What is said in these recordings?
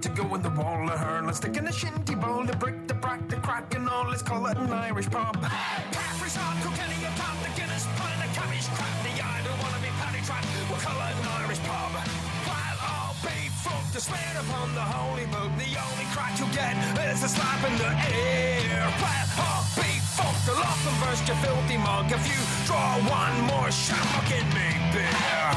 to go in the wall of her. Let's stick in the shinty bowl, the brick, the brack, the crack, and all. Let's call it an Irish pub. Caffrey's hot, Kilkenny, a pub, the Guinness, pint, the cabbage, crap, the I don't wanna be paddy trap. We'll call it an Irish pub. While all be fucked, to swear upon the holy book, the only crack you'll get is a slap in the air. While all be fucked, the lock and burst your filthy mug. If you draw one more shot, fucking big beer.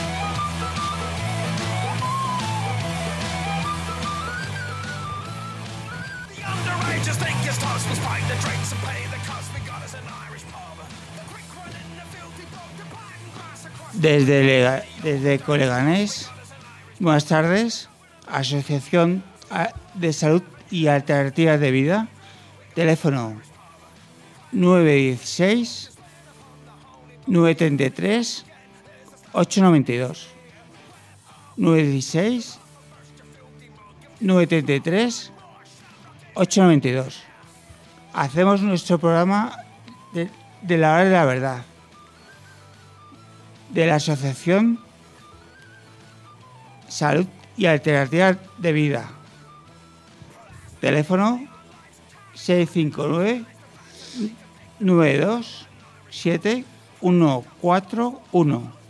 Just think his toss was pint the drinks and pay the cost. We got us an Irish pub. The quick one in the filthy dog, the black grass across. Desde Coleganés, buenas tardes. Asociación de Salud y Alternativas de Vida. Teléfono 916 933 892. 916 933 892. Hacemos nuestro programa de la hora de la verdad, de la Asociación Salud y Alternativas de Vida. Teléfono 659 927 141.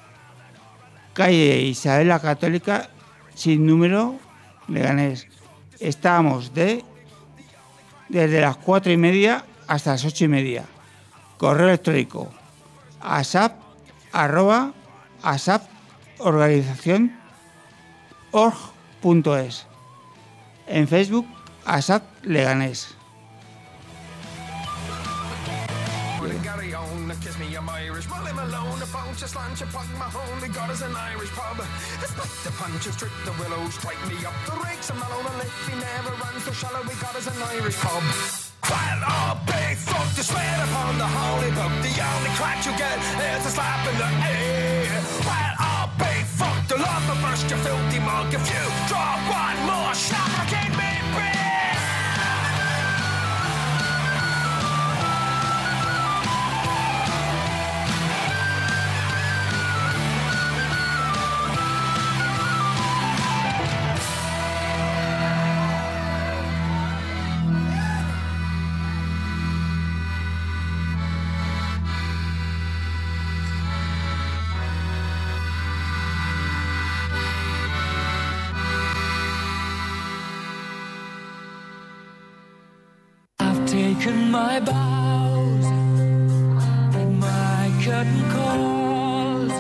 Calle Isabel la Católica, sin número, Leganés. Estamos desde las 4:30 hasta las 8:30. Correo electrónico asap@organizacion.org.es. En Facebook, ASAP Leganés. Gary on, kiss me, I'm Irish. Roll him alone, a punch, a slant, a pug, my home. We got us an Irish pub. Split the punches, strip the willows, strike me up the rakes. I'm not on a lake, we never run so shallow. We got us an Irish pub. While all big fuck to swear upon the holy book, the only crack you get is a slap in the air. While all big fuck to love the burst your filthy mug. If you draw one more shot, I can't be beer. Taken my bows, my curtain calls.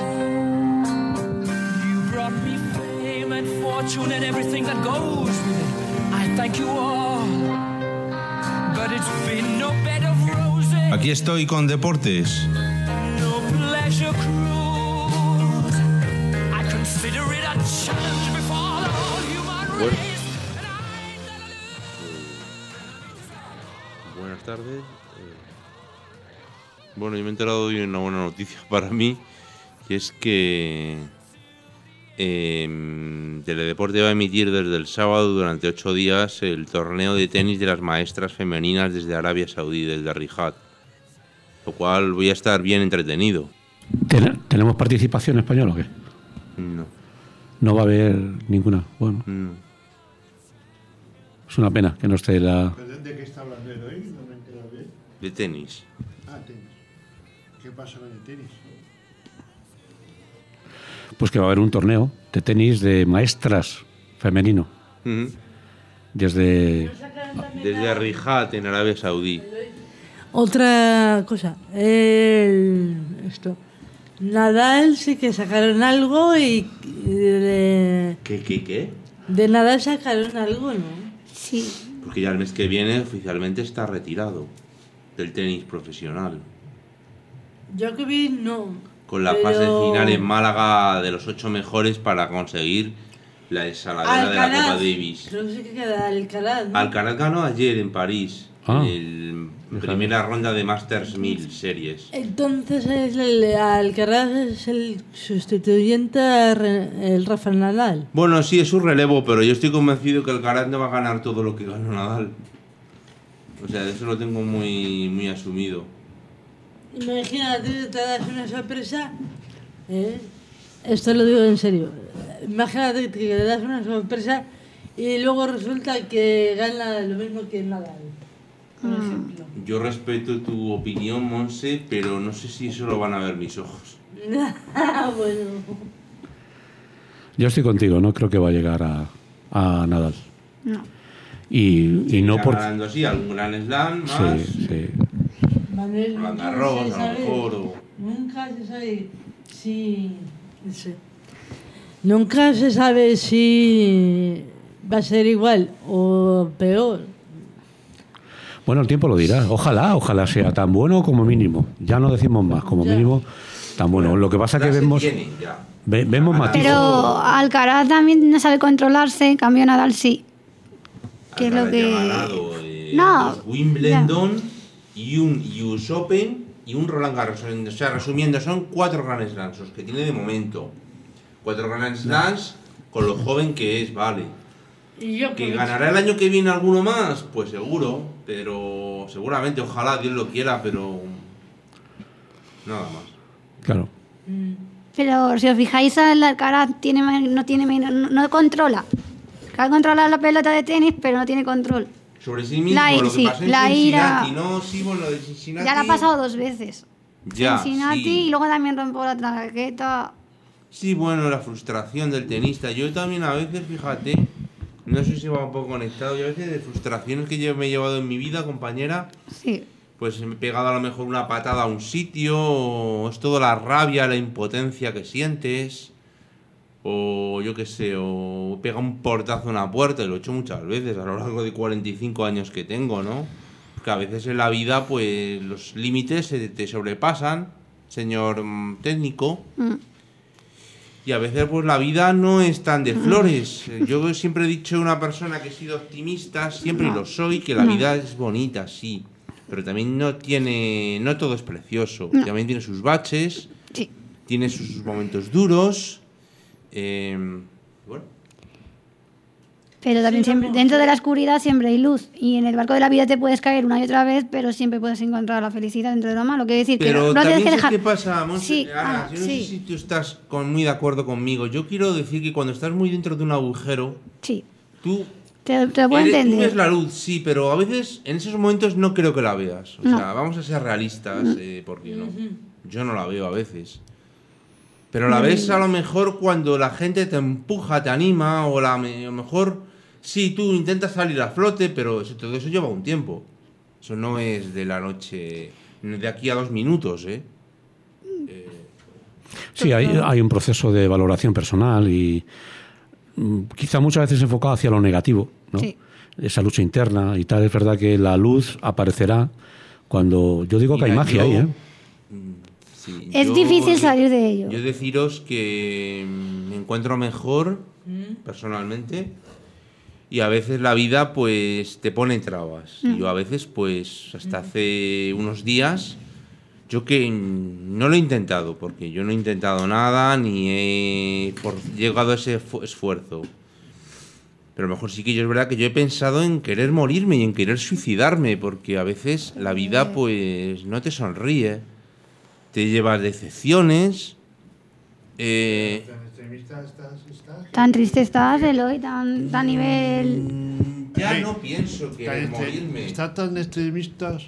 You brought me fame and fortune and everything that goes with it. I thank you all, but it's been no bed of roses. Aquí estoy con deportes. No pleasure cruise. I consider it a challenge before the whole human race. Buenas tardes. Bueno, yo me he enterado hoy de una buena noticia para mí, y es que Teledeporte va a emitir desde el sábado durante 8 días el torneo de tenis de las maestras femeninas desde Arabia Saudí, desde Riyadh, lo cual voy a estar bien entretenido. ¿Tenemos participación española o qué? No. No va a haber ninguna. Bueno. No. Es una pena que no esté la... ¿De qué está hablando él hoy? No me he enterado bien. De tenis. Ah, tenis. ¿Qué pasa con el tenis? Pues que va a haber un torneo de tenis de maestras femenino. Uh-huh. Desde Riyadh, en Arabia Saudí. Otra cosa. Nadal sí que sacaron algo y... ¿Qué? De Nadal sacaron algo, ¿no? Sí. Porque ya el mes que viene oficialmente está retirado del tenis profesional. Yo que vi, no. Con la fase final en Málaga de los 8 mejores para conseguir la ensaladera de la Copa Davis. Creo que sí que queda Alcaraz, ¿no? Alcaraz ganó ayer en París, en primera ronda de Masters 1000 Series. Entonces Alcaraz es el sustituyente el Rafa Nadal. Bueno, sí, es su relevo, pero yo estoy convencido que Alcaraz no va a ganar todo lo que ganó Nadal. O sea, eso lo tengo muy, muy asumido. Imagínate, te das una sorpresa. Esto lo digo en serio. Imagínate que te das una sorpresa y luego resulta que gana lo mismo que Nadal, por ejemplo. Yo respeto tu opinión, Monse, pero no sé si eso lo van a ver mis ojos. Bueno. Yo estoy contigo, no creo que va a llegar a Nadal. No. Y no por... Ganando así algún Grand Slam más. Sí. Manuel, Roland nunca Garros, se a lo sabe- mejor, o- Nunca se sabe si... no sé. Nunca se sabe si va a ser igual o peor. Bueno, el tiempo lo dirá. Ojalá sea tan bueno como mínimo. Ya no decimos más, como Ya. mínimo tan bueno. Lo que pasa es que Ya se vemos... tiene, ya. Vemos matices. Pero Alcaraz también no sabe controlarse, en cambio Nadal sí. Que es lo Alcaraz ya ha que... ganado, No, dos Wimbledon y un US Open y un Roland Garros. O sea, resumiendo, son 4 Grand Slams los que tiene de momento. 4 Grand Slams con lo joven que es, vale. Y yo ¿Que pues, ganará el año que viene alguno más? Pues seguro, pero seguramente, ojalá Dios lo quiera, pero nada más. Claro. Pero si os fijáis, el Alcaraz no controla. Controla la pelota de tenis, pero no tiene control. Sobre sí mismo, La- lo que sí, pasó en la Cincinnati, ira- ¿no? Sí, bueno, lo de Cincinnati... Ya la ha pasado 2 veces. Ya, Cincinnati sí. y luego también rompió la raqueta. Sí, bueno, la frustración del tenista. Yo también a veces, fíjate, no sé si va un poco conectado, yo a veces de frustraciones que yo me he llevado en mi vida, compañera, Sí. pues me he pegado a lo mejor una patada a un sitio, o es toda la rabia, la impotencia que sientes, o yo qué sé, o pega un portazo a una puerta, y lo he hecho muchas veces a lo largo de 45 años que tengo, ¿no? Que a veces en la vida, pues los límites se te sobrepasan, señor técnico. Y a veces pues la vida no es tan de flores. Yo siempre he dicho a una persona que he sido optimista, siempre y lo soy, que la vida es bonita, sí. Pero también no todo es precioso. No. También tiene sus baches, Sí. tiene sus momentos duros. Bueno, Pero también Sí, siempre, vamos, dentro sí. de la oscuridad siempre hay luz. Y en el barco de la vida te puedes caer una y otra vez, pero siempre puedes encontrar la felicidad dentro de lo malo. Quiero decir que pero no también tienes que ¿sabes dejar... qué pasa, Monse? Sí, Ana, Ana, yo no sí. sé si tú estás muy de acuerdo conmigo. Yo quiero decir que cuando estás muy dentro de un agujero, Sí, tú te lo puedo tú ves entender. la luz, sí, pero a veces en esos momentos no creo que la veas. O No. sea, vamos a ser realistas, porque no. Yo no la veo a veces. Pero la ves a lo mejor cuando la gente te empuja, te anima, o a lo mejor sí, tú intentas salir a flote, pero todo eso lleva un tiempo. Eso no es de la noche, de aquí a 2 minutos, ¿eh? Sí, hay un proceso de valoración personal y quizá muchas veces enfocado hacia lo negativo, ¿no? Sí. Esa lucha interna y tal. Es verdad que la luz aparecerá cuando... Yo digo que hay Mira, magia yo- ahí, ¿eh? Sí, Es difícil salir de ello. Yo deciros que me encuentro mejor personalmente y a veces la vida pues te pone trabas. Y yo a veces pues hasta hace unos días yo que no lo he intentado porque yo no he intentado nada ni he llegado a ese esfuerzo. Pero a lo mejor sí que yo es verdad que yo he pensado en querer morirme y en querer suicidarme porque a veces la vida pues no te sonríe. Te llevas decepciones. ¿Tan extremista estás? Tan triste estás, Eloy, tan a nivel... Ya Sí. no pienso querer morirme. Está tan extremistas.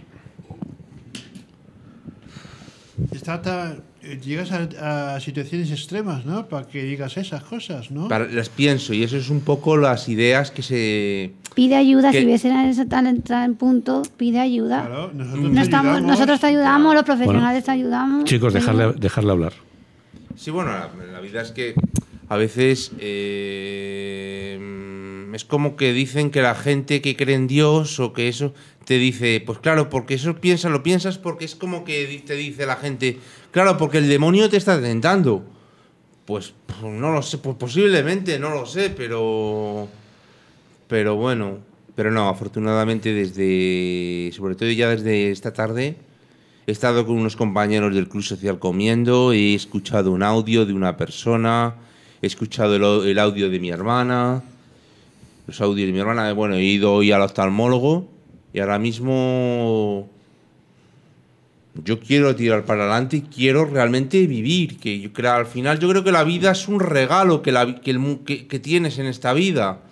Llegas a situaciones extremas, ¿no? Para que digas esas cosas, ¿no? Las pienso y eso es un poco las ideas que se... Pide ayuda, que- si ves en ese tan punto, pide ayuda. Claro, Nosotros te ayudamos, los profesionales te ayudamos. Chicos, dejarle hablar. Sí, bueno, la vida es que a veces es como que dicen que la gente que cree en Dios o que eso te dice, pues claro, porque eso lo piensas porque es como que te dice la gente, claro, porque el demonio te está tentando. Pues no lo sé, pues posiblemente, no lo sé, pero bueno, pero no, afortunadamente sobre todo ya desde esta tarde, he estado con unos compañeros del Club Social comiendo, he escuchado un audio de una persona, he escuchado el audio de mi hermana, los audios de mi hermana, bueno, he ido hoy al oftalmólogo y ahora mismo yo quiero tirar para adelante y quiero realmente vivir, que yo creo, al final yo creo que la vida es un regalo que tienes en esta vida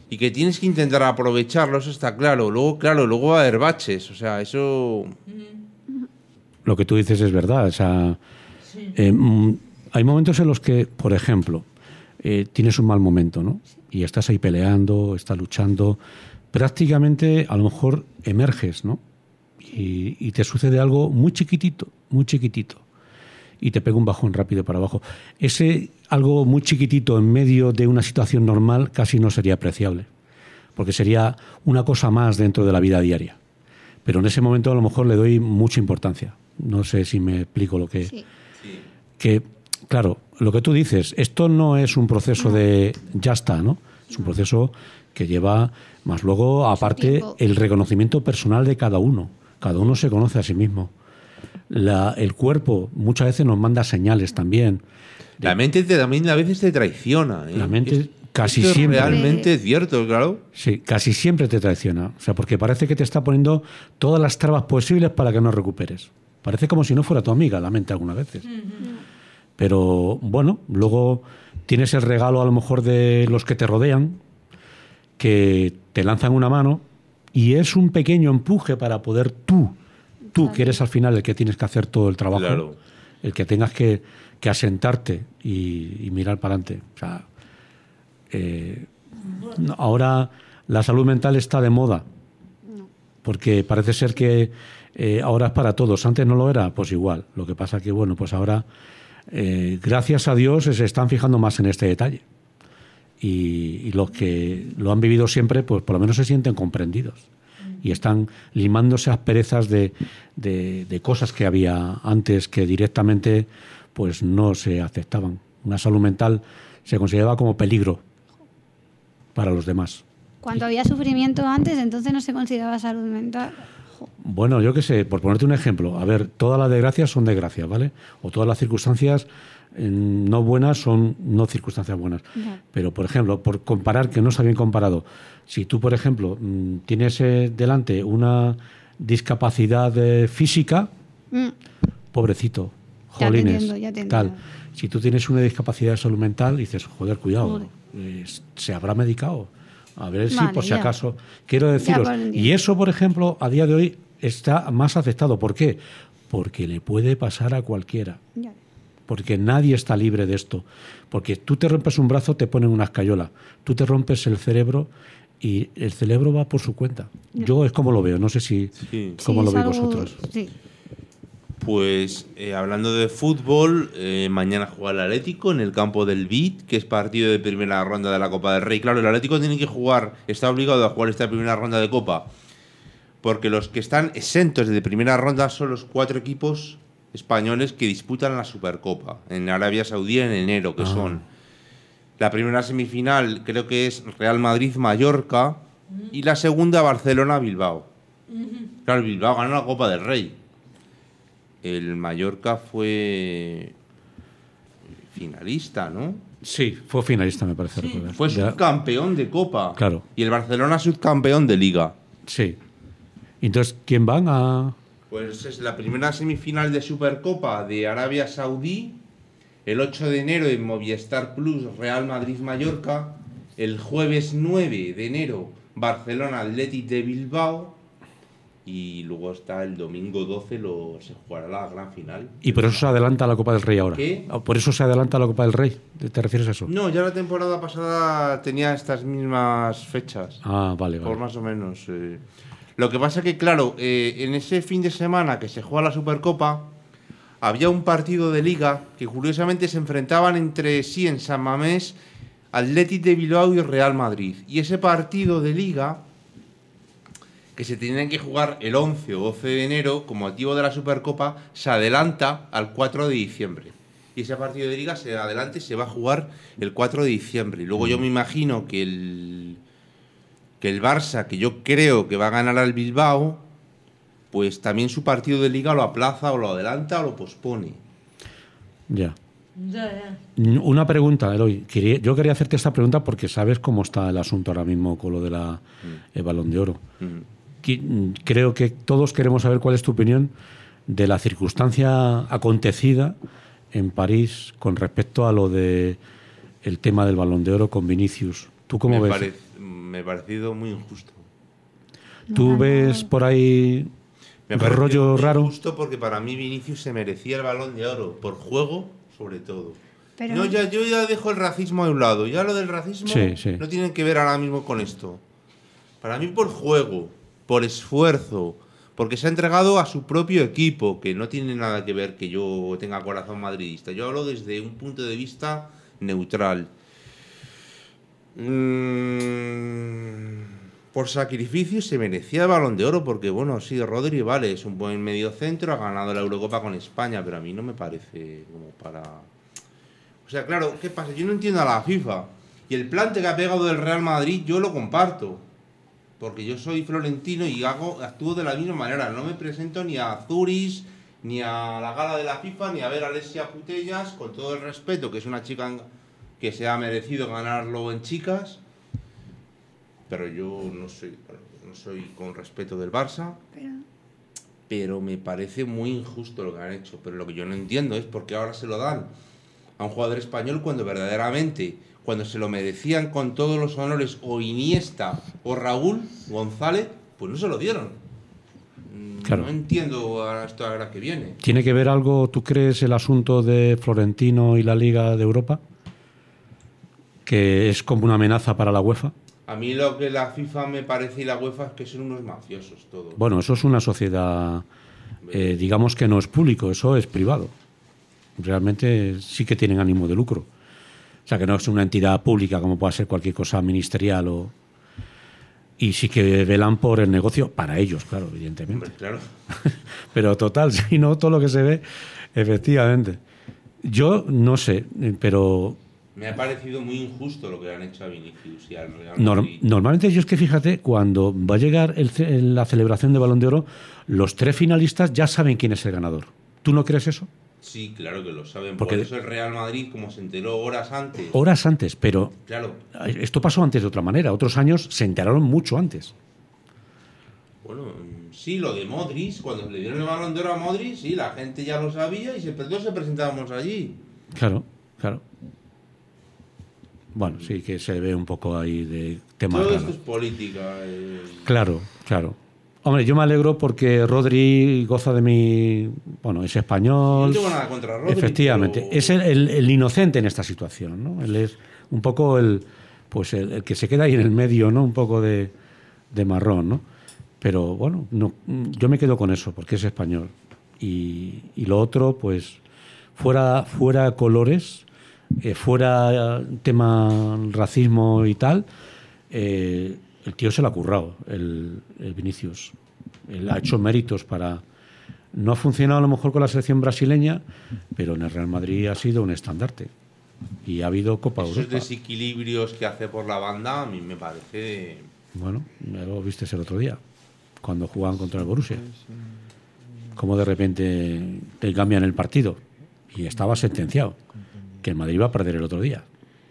y que tienes que intentar aprovecharlo, eso está claro. Luego va a haber baches, o sea, eso... Lo que tú dices es verdad, o sea, hay momentos en los que, por ejemplo, tienes un mal momento, ¿no? Y estás ahí peleando, estás luchando, prácticamente a lo mejor emerges, ¿no? Y te sucede algo muy chiquitito, y te pega un bajón rápido para abajo. Ese algo muy chiquitito en medio de una situación normal casi no sería apreciable, porque sería una cosa más dentro de la vida diaria. Pero en ese momento a lo mejor le doy mucha importancia. No sé si me explico lo que... Sí. Que, claro, lo que tú dices, esto no es un proceso de ya está, ¿no? Es un proceso que lleva más luego, aparte, tiempo. el reconocimiento personal de cada uno. Cada uno se conoce a sí mismo. El cuerpo muchas veces nos manda señales también. La mente también a veces te traiciona. ¿eh? La mente casi Esto es siempre. realmente cierto, claro. Sí, casi siempre te traiciona. O sea, porque parece que te está poniendo todas las trabas posibles para que no recuperes. Parece como si no fuera tu amiga la mente algunas veces. Pero bueno, luego tienes el regalo a lo mejor de los que te rodean, que te lanzan una mano y es un pequeño empuje para poder tú que eres al final el que tienes que hacer todo el trabajo, Claro. el que tengas que asentarte y mirar para adelante. O sea, ahora la salud mental está de moda, porque parece ser que ahora es para todos. Antes no lo era, pues igual. Lo que pasa que, bueno, pues ahora, gracias a Dios, se están fijando más en este detalle. Y los que lo han vivido siempre, pues por lo menos se sienten comprendidos. Y están limándose asperezas de cosas que había antes que directamente pues no se aceptaban. Una salud mental se consideraba como peligro para los demás. Cuando había sufrimiento antes, entonces no se consideraba salud mental. Bueno, yo qué sé, por ponerte un ejemplo, a ver, todas las desgracias son desgracias, ¿vale? O todas las circunstancias no buenas son no circunstancias buenas. Ya. Pero, por ejemplo, por comparar, que no está bien comparado, si tú, por ejemplo, tienes delante una discapacidad física, pobrecito, Ya te jolines, entiendo, ya te tal. entiendo. Si tú tienes una discapacidad de salud mental, dices, joder, cuidado, Joder. se habrá medicado. A ver si, Vale, por si ya. acaso. Quiero deciros, por entiendo. y eso, por ejemplo, a día de hoy está más aceptado. ¿Por qué? Porque le puede pasar a cualquiera. Ya. Porque nadie está libre de esto. Porque tú te rompes un brazo, te ponen una escayola. Tú te rompes el cerebro y el cerebro va por su cuenta. Yo es como lo veo, no sé si cómo Sí, lo es veis algo- vosotros. Sí. Pues hablando de fútbol, mañana juega el Atlético en el campo del Beat, que es partido de primera ronda de la Copa del Rey. Claro, el Atlético tiene que jugar, está obligado a jugar esta primera ronda de Copa, porque los que están exentos de primera ronda son los 4 equipos españoles que disputan la Supercopa en Arabia Saudí en enero, que son la primera semifinal, creo que es Real Madrid-Mallorca, y la segunda Barcelona-Bilbao. Claro, el Bilbao ganó la Copa del Rey. El Mallorca fue finalista, ¿no? Sí, fue finalista, me parece recordar. Fue subcampeón de Copa. Claro. Y el Barcelona subcampeón de Liga. Sí. Entonces, ¿quién van a...? Pues es la primera semifinal de Supercopa de Arabia Saudí, el 8 de enero en Movistar Plus, Real Madrid-Mallorca, el jueves 9 de enero, Barcelona Athletic de Bilbao, y luego está el domingo 12, se jugará la gran final. Y por eso se adelanta la Copa del Rey ahora. ¿Qué? ¿Por eso se adelanta la Copa del Rey? ¿Te refieres a eso? No, ya la temporada pasada tenía estas mismas fechas. Ah, vale, Por vale. más o menos. Lo que pasa que, claro, en ese fin de semana que se juega la Supercopa, había un partido de Liga que curiosamente se enfrentaban entre sí en San Mamés, Athletic de Bilbao y Real Madrid. Y ese partido de Liga, que se tenían que jugar el 11 o 12 de enero, como motivo de la Supercopa, se adelanta al 4 de diciembre. Y ese partido de Liga se adelanta y se va a jugar el 4 de diciembre. Y luego yo me imagino que el Barça, que yo creo que va a ganar al Bilbao, pues también su partido de Liga lo aplaza o lo adelanta o lo pospone. Ya. Ya. Una pregunta, Eloy. Yo quería hacerte esta pregunta porque sabes cómo está el asunto ahora mismo con lo de el Balón de Oro. Creo que todos queremos saber cuál es tu opinión de la circunstancia acontecida en París con respecto a lo de el tema del Balón de Oro con Vinicius. ¿Tú cómo ves? me ha parecido muy injusto. ¿Tú ves por ahí Me parece rollo muy raro? injusto porque para mí Vinicius se merecía el Balón de Oro, por juego sobre todo. Pero- No, yo ya dejo el racismo a un lado. Ya lo del racismo Sí. no tienen que ver ahora mismo con esto. Para mí por juego, por esfuerzo, porque se ha entregado a su propio equipo, que no tiene nada que ver que yo tenga corazón madridista. Yo hablo desde un punto de vista neutral. Por sacrificio se merecía el Balón de Oro, porque bueno, sí, Rodri vale, es un buen mediocentro, ha ganado la Eurocopa con España, pero a mí no me parece como para... O sea, claro, ¿qué pasa? Yo no entiendo a la FIFA. Y el plante que ha pegado del Real Madrid yo lo comparto. Porque yo soy florentino y actúo de la misma manera. No me presento ni a Zurich, ni a la gala de la FIFA, ni a ver a Alessia Putellas, con todo el respeto, que es una chica que se ha merecido ganarlo en chicas. Pero yo no soy con respeto del Barça. Pero me parece muy injusto lo que han hecho. Pero lo que yo no entiendo es por qué ahora se lo dan a un jugador español cuando verdaderamente, cuando se lo merecían con todos los honores, o Iniesta o Raúl González, pues no se lo dieron. Claro. No entiendo esto ahora que viene. ¿Tiene que ver algo, tú crees, el asunto de Florentino y la Liga de Europa? ¿Que es como una amenaza para la UEFA? A mí lo que la FIFA me parece y la UEFA es que son unos mafiosos todos. Bueno, eso es una sociedad, digamos que no es público, eso es privado. Realmente sí que tienen ánimo de lucro. O sea, que no es una entidad pública como pueda ser cualquier cosa ministerial y sí que velan por el negocio para ellos, claro, evidentemente. Hombre, claro. Pero total, si no, todo lo que se ve, efectivamente. Yo no sé, pero Me ha parecido muy injusto lo que han hecho a Vinicius y al Real Madrid. normalmente yo es que fíjate, cuando va a llegar la celebración de Balón de Oro, los 3 finalistas ya saben quién es el ganador. ¿Tú no crees eso? Sí, claro que lo saben. Porque- Por eso el Real Madrid, como se enteró horas antes. Horas antes, pero Claro. esto pasó antes de otra manera. Otros años se enteraron mucho antes. Bueno, sí, lo de Modric, cuando le dieron el Balón de Oro a Modric, sí, la gente ya lo sabía y todos se presentábamos allí. Claro. Bueno, sí que se ve un poco ahí de temas Todo raros. esto es política. Claro. Hombre, yo me alegro porque Rodri goza de mi... Bueno, es español. No tengo nada contra Rodri, Efectivamente. pero- Es el inocente en esta situación, ¿no? Él es un poco el que se queda ahí en el medio, ¿no? Un poco de marrón, ¿no? Pero bueno, no, yo me quedo con eso porque es español. Y lo otro, pues, fuera colores, fuera tema racismo y tal, el tío se lo ha currado, el Vinicius. Él ha hecho méritos para... No ha funcionado a lo mejor con la selección brasileña, pero en el Real Madrid ha sido un estandarte. Y ha habido Copa Esos Europa. desequilibrios que hace por la banda a mí me parece... Bueno, ya lo viste el otro día, cuando jugaban contra el Borussia. Como de repente te cambian el partido. Y estaba sentenciado, que el Madrid iba a perder el otro día.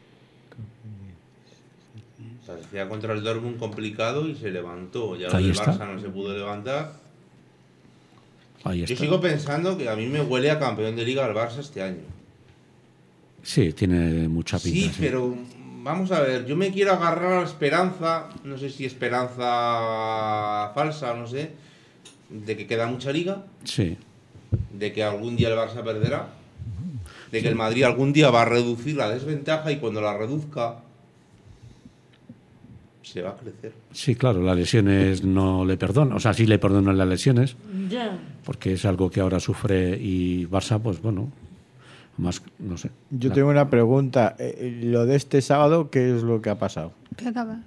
Parecía contra el Dortmund complicado y se levantó. Ya lo Ahí del está. Barça no se pudo levantar. Ahí Yo está. sigo pensando que a mí me huele a campeón de Liga el Barça este año. Sí, tiene mucha pinta. Sí, pero vamos a ver, yo me quiero agarrar a la esperanza, no sé si esperanza falsa o no sé, de que queda mucha liga, Sí. de que algún día el Barça perderá, de que el Madrid algún día va a reducir la desventaja y cuando la reduzca se va a crecer. Sí, claro, las lesiones no le perdonan. O sea, sí le perdonan las lesiones, Ya. porque es algo que ahora sufre y Barça, pues bueno, más, no sé. Yo tengo una pregunta. Lo de este sábado, ¿qué es lo que ha pasado? ¿Qué acaba?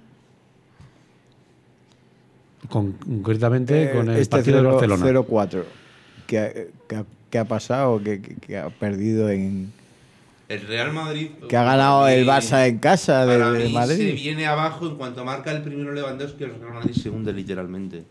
Concretamente con el Este partido de Barcelona. 0-4. ¿Qué ha pasado? ¿Qué ha perdido en...? El Real Madrid... Que ha ganado el Barça en casa Para de mí Madrid. se viene abajo en cuanto marca el primero Lewandowski, el Real Madrid se hunde literalmente.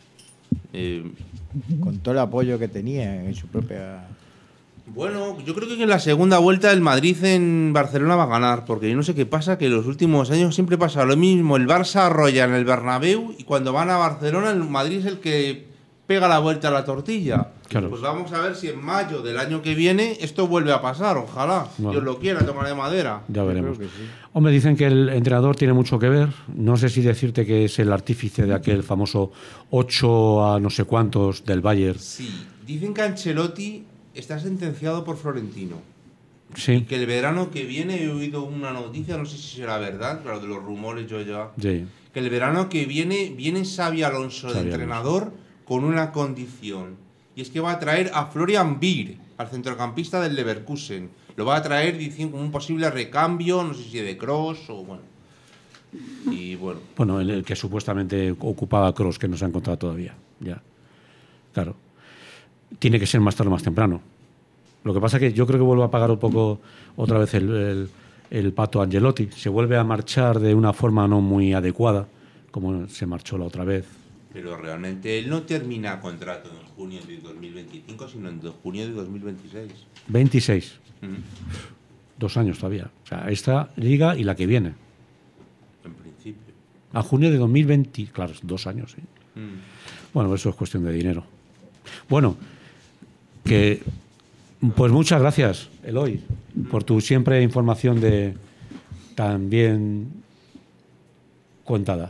Con todo el apoyo que tenía en su propia... Bueno, yo creo que en la segunda vuelta el Madrid en Barcelona va a ganar, porque yo no sé qué pasa, que en los últimos años siempre pasa lo mismo. El Barça arrolla en el Bernabéu y cuando van a Barcelona el Madrid es el que pega la vuelta a la tortilla. Claro. Pues vamos a ver si en mayo del año que viene esto vuelve a pasar, ojalá. Bueno. Dios lo quiera, tomaré madera. Ya veremos. creo que sí. Hombre, dicen que el entrenador tiene mucho que ver. No sé si decirte que es el artífice de aquel famoso 8 a no sé cuántos del Bayern. Sí, dicen que Ancelotti está sentenciado por Florentino. Y Sí, que el verano que viene he oído una noticia, no sé si será verdad, claro, de los rumores yo ya. sí. Que el verano que viene Xabi Alonso de Xabi entrenador con una condición. Y es que va a traer a Florian Wirtz, al centrocampista del Leverkusen. Lo va a traer, dicen, como un posible recambio, no sé si de Kroos o bueno. Y bueno. Bueno, el que supuestamente ocupaba a Kroos, que no se ha encontrado todavía. Ya. Claro. Tiene que ser más tarde o más temprano. Lo que pasa es que yo creo que vuelve a pagar un poco otra vez el pato Ancelotti. Se vuelve a marchar de una forma no muy adecuada, como se marchó la otra vez. Pero realmente él no termina contrato en junio de 2025, sino en junio de 2026. 26. Mm. 2 años todavía. O sea, esta liga y la que viene. En principio. A junio de 2020. Claro, 2 años, sí. Mm. Bueno, eso es cuestión de dinero. Bueno, que pues muchas gracias, Eloy, por tu siempre información de tan bien contada.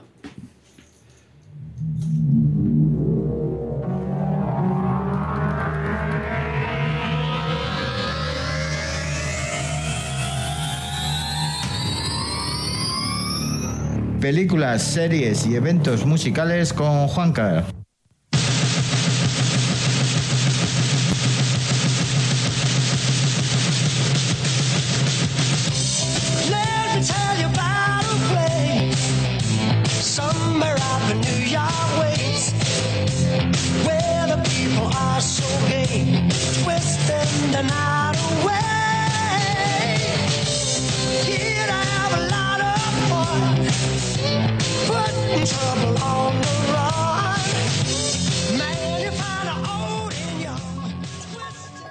Películas, series y eventos musicales con Juancar. Let me tell you about a place somewhere out in New York ways, where the people are so gay, twisting the night away. Here I have a lot of fun, putting trouble on the run. Man, you find an old and young, twisted.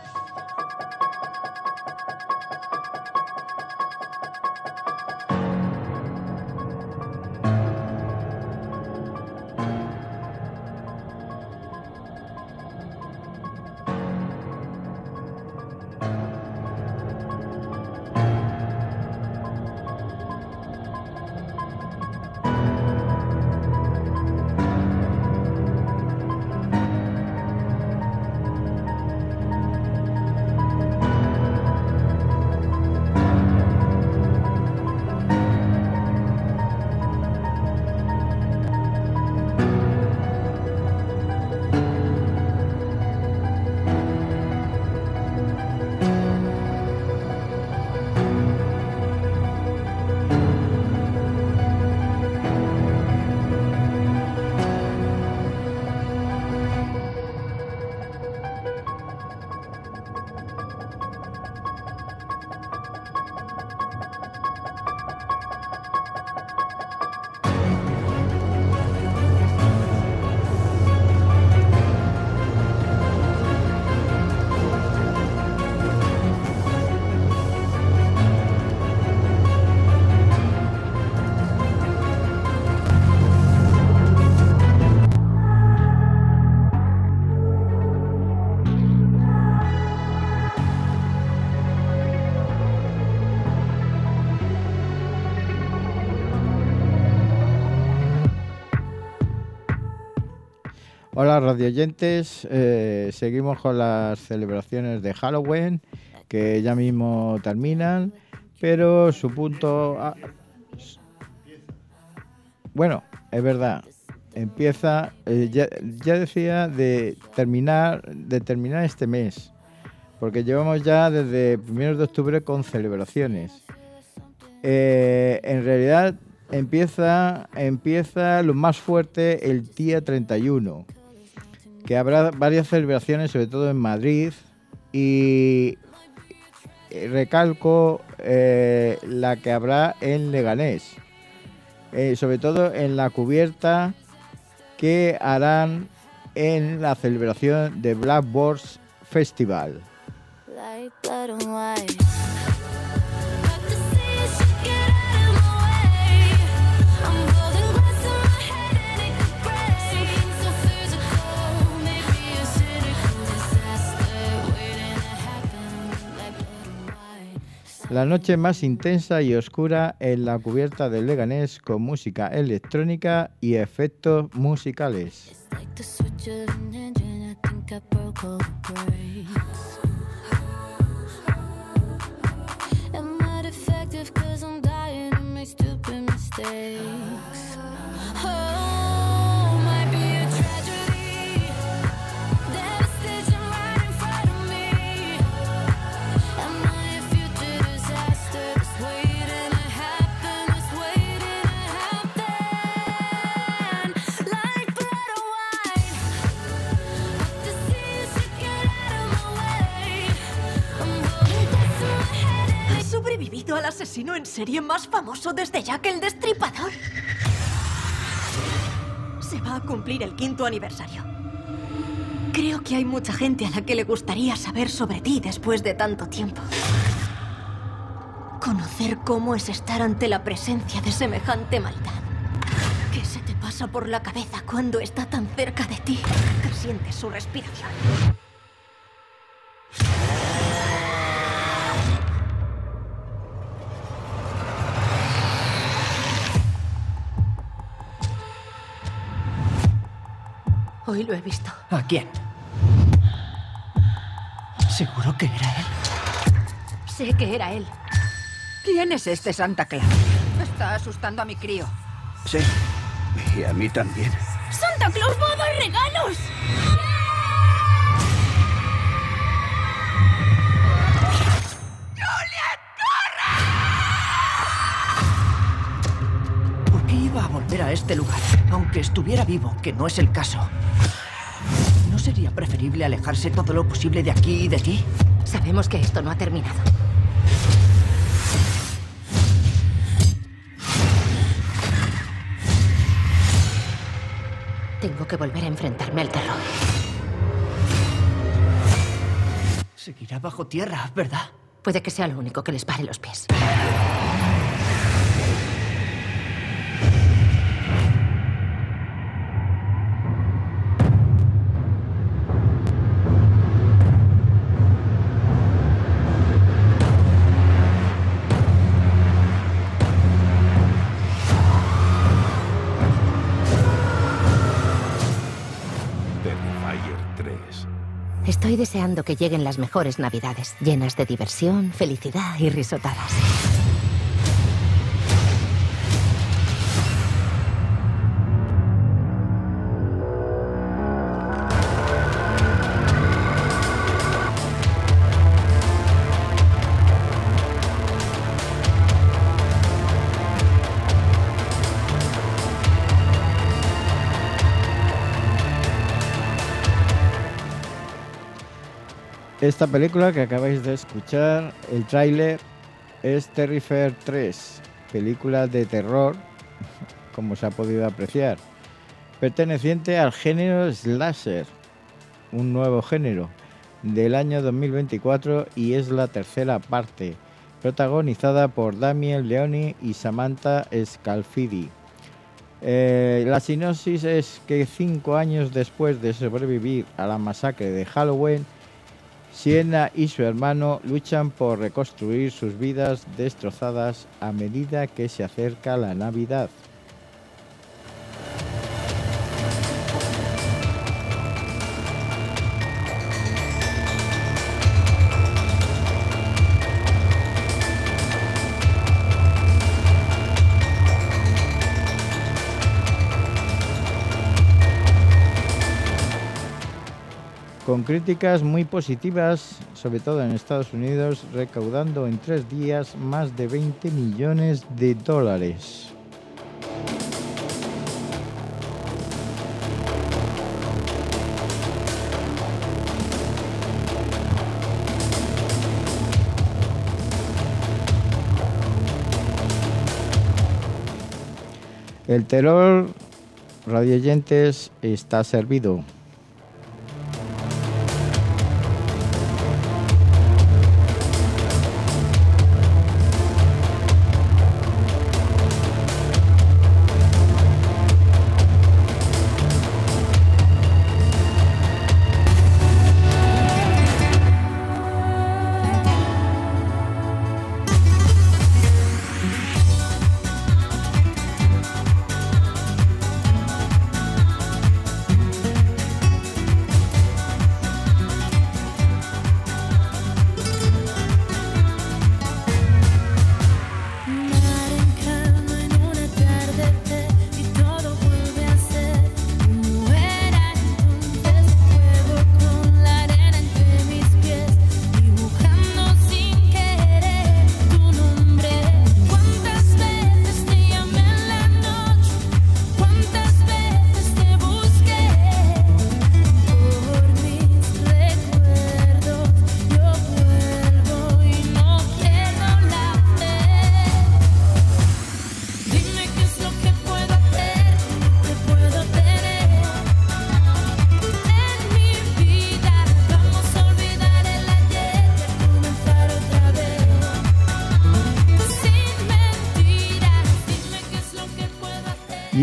Hola radioyentes, seguimos con las celebraciones de Halloween que ya mismo terminan, pero su punto... Bueno, es verdad, empieza, ya decía, de terminar este mes, porque llevamos ya desde primeros de octubre con celebraciones. En realidad empieza lo más fuerte el día 31, que habrá varias celebraciones, sobre todo en Madrid, y recalco la que habrá en Leganés, sobre todo en la cubierta que harán en la celebración de Black Boards Festival. La noche más intensa y oscura en la cubierta del Leganés con música electrónica y efectos musicales. Sobrevivido al asesino en serie más famoso desde Jack el Destripador. Se va a cumplir el 5º aniversario. Creo que hay mucha gente a la que le gustaría saber sobre ti después de tanto tiempo. Conocer cómo es estar ante la presencia de semejante maldad. ¿Qué se te pasa por la cabeza cuando está tan cerca de ti que sientes su respiración? Hoy lo he visto. ¿A quién? ¿Seguro que era él? Sé que era él. ¿Quién es este Santa Claus? Está asustando a mi crío. Sí, y a mí también. ¡Santa Claus va a dar regalos! ¿Por qué iba a volver a este lugar? Aunque estuviera vivo, que no es el caso. ¿No sería preferible alejarse todo lo posible de aquí y de ti? Sabemos que esto no ha terminado. Tengo que volver a enfrentarme al terror. Seguirá bajo tierra, ¿verdad? Puede que sea lo único que les pare los pies. Estoy deseando que lleguen las mejores Navidades, llenas de diversión, felicidad y risotadas. Esta película que acabáis de escuchar, el tráiler, es Terrifier 3, película de terror, como se ha podido apreciar, perteneciente al género slasher, un nuevo género del año 2024 y es la tercera parte, protagonizada por Damien Leone y Samantha Scalfidi. La sinopsis es que 5 años después de sobrevivir a la masacre de Halloween, Sienna y su hermano luchan por reconstruir sus vidas destrozadas a medida que se acerca la Navidad. Con críticas muy positivas, sobre todo en Estados Unidos, recaudando en 3 días más de $20 millones. El terror, radioyentes, está servido.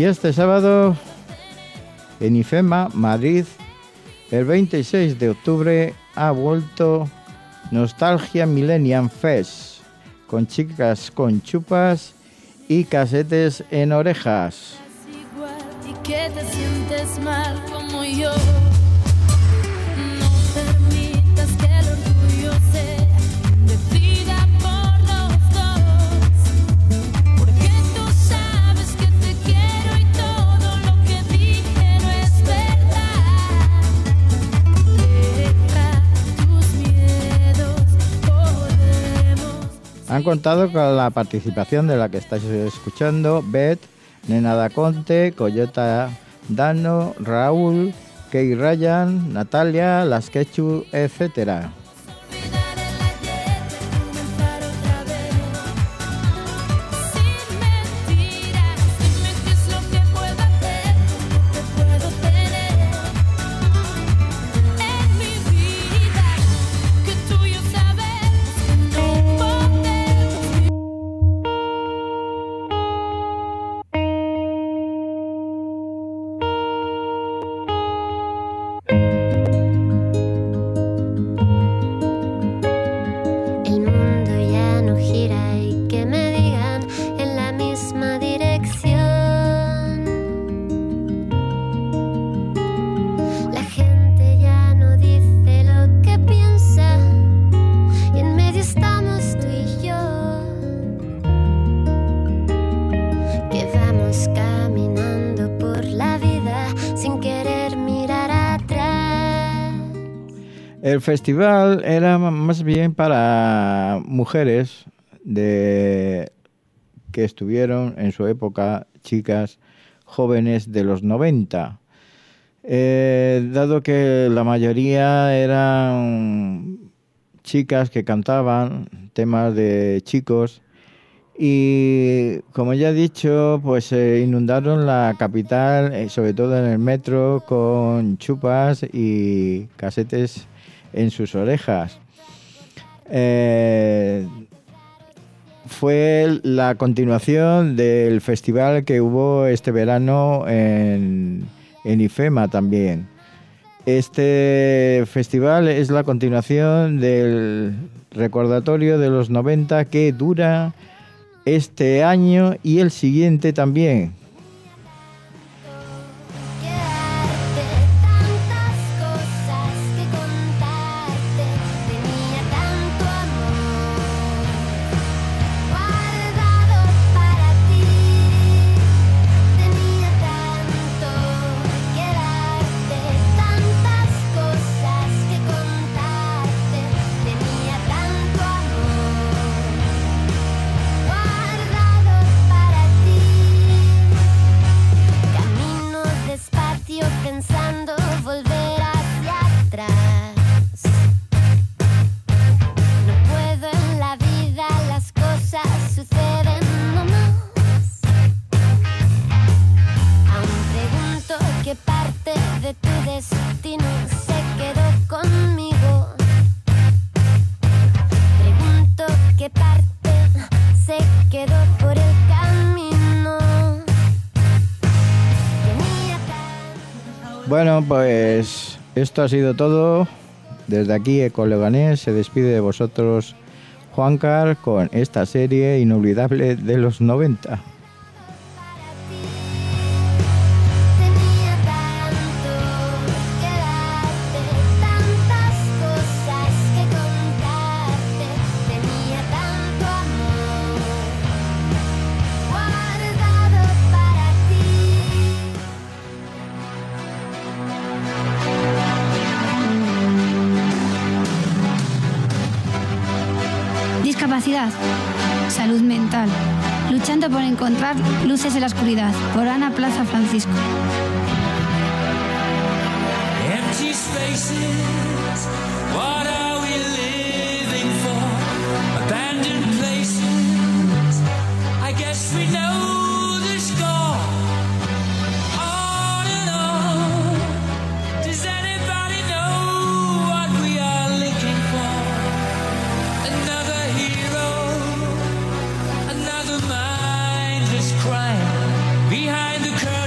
Y este sábado en IFEMA, Madrid, el 26 de octubre ha vuelto Nostalgia Millennium Fest, con chicas con chupas y casetes en orejas. Y que te sientes mal como yo. No permitas que el orgullo se decida por los dos. Porque tú sabes que te quiero y todo lo que dije no es verdad. Deja tus miedos, podemos. Han contado con la participación de la que estáis escuchando, Beth, Nena Da Conte, Coyota Dano, Raúl, Key Ryan, Natalia, Las Quechu, etc. El festival era más bien para mujeres que estuvieron en su época, chicas jóvenes de los 90. Dado que la mayoría eran chicas que cantaban temas de chicos y, como ya he dicho, pues inundaron la capital, sobre todo en el metro, con chupas y casetes en sus orejas. Fue la continuación del festival que hubo este verano en IFEMA también. Este festival es la continuación del recordatorio de los 90 que dura este año y el siguiente también. Bueno, pues esto ha sido todo. Desde aquí, Eco Leganés se despide de vosotros, Juancar, con esta serie inolvidable de los 90. Discapacidad, salud mental, luchando por encontrar luces en la oscuridad, por Ana Plaza Francisco. Empty spaces, what are we living for? Abandoned places, I guess we know the score. On and on, does anybody know what we are looking for? Another hero, another mindless crime behind the curtain.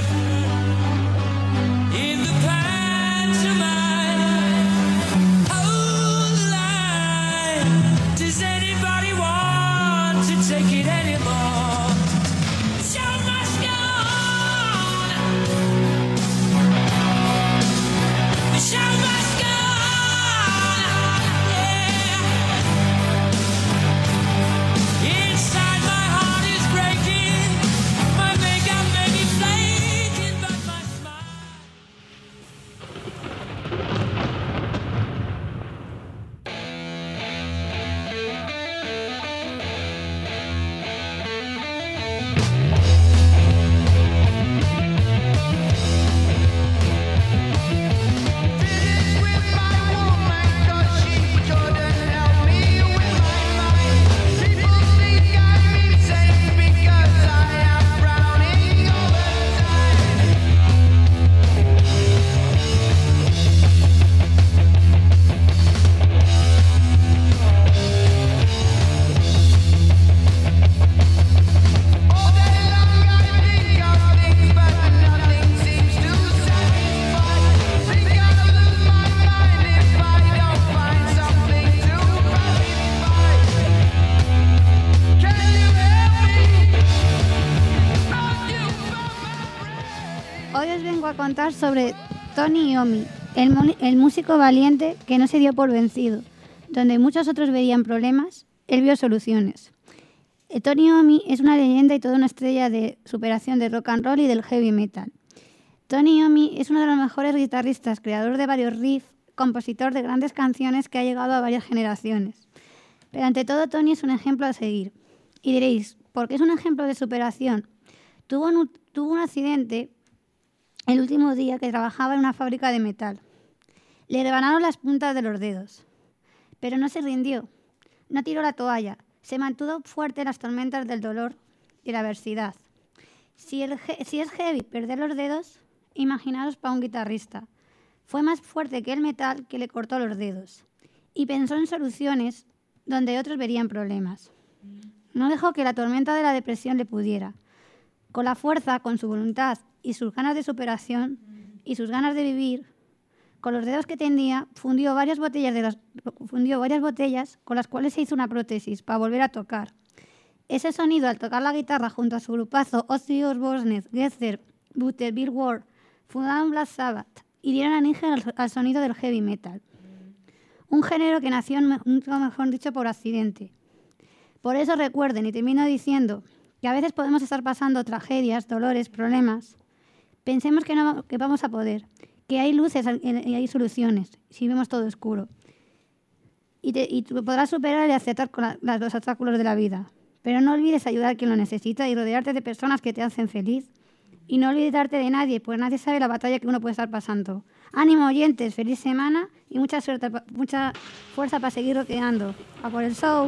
contar sobre Tony Iommi, el músico valiente que no se dio por vencido. Donde muchos otros veían problemas, él vio soluciones. Tony Iommi es una leyenda y toda una estrella de superación del rock and roll y del heavy metal. Tony Iommi es uno de los mejores guitarristas, creador de varios riffs, compositor de grandes canciones que ha llegado a varias generaciones. Pero ante todo, Tony es un ejemplo a seguir. Y diréis, ¿por qué es un ejemplo de superación? Tuvo un accidente el último día que trabajaba en una fábrica de metal. Le rebanaron las puntas de los dedos. Pero no se rindió, no tiró la toalla, se mantuvo fuerte en las tormentas del dolor y la adversidad. Si es heavy perder los dedos, imaginaros para un guitarrista. Fue más fuerte que el metal que le cortó los dedos y pensó en soluciones donde otros verían problemas. No dejó que la tormenta de la depresión le pudiera. Con la fuerza, con su voluntad y sus ganas de superación y sus ganas de vivir, con los dedos que tenía, fundió varias botellas con las cuales se hizo una prótesis para volver a tocar. Ese sonido al tocar la guitarra junto a su grupazo Ozzy Osbourne, Geezer, Butler, Bill Ward, fundaron Black Sabbath y dieron origen al sonido del heavy metal. Un género que nació, mejor dicho, por accidente. Por eso recuerden, y termino diciendo, que a veces podemos estar pasando tragedias, dolores, problemas. Pensemos que vamos a poder, que hay luces y hay soluciones, si vemos todo oscuro. Y tú podrás superar y aceptar los obstáculos de la vida. Pero no olvides ayudar a quien lo necesita y rodearte de personas que te hacen feliz. Y no olvidarte de nadie, pues nadie sabe la batalla que uno puede estar pasando. Ánimo, oyentes, feliz semana y mucha suerte, mucha fuerza para seguir rockeando. A por el show.